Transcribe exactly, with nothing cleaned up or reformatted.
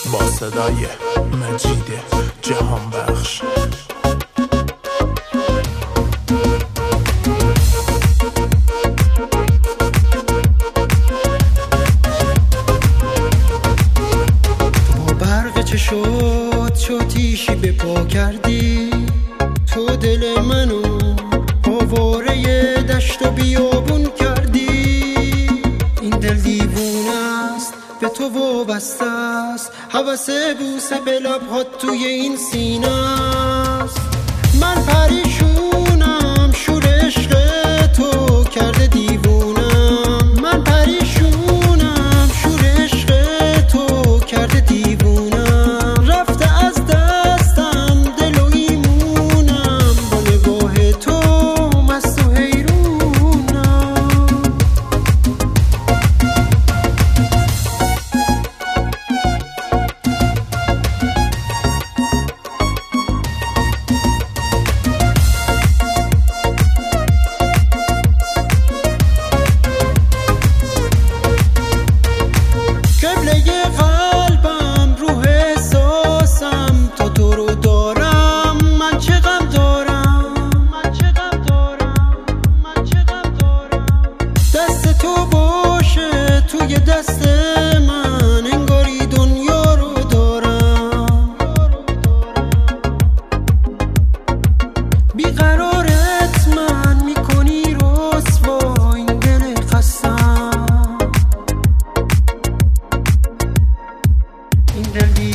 با صدای مجید جهان بخش. چه شد شاتیشی به پا کردی تو دل منو آواره دشت و بیابون کردی. این دل دیوونه است به تو وابسته است، هوس بوسه به لبهات توی این سینه است. من پریشونم شور عشق تو کرده دیوونم، من پریشونم شور عشق تو کرده دیوونم. توی دست من انگاری دنیا رو دارم، بیقرارت من میکنی رسوا این دل خستم. این دل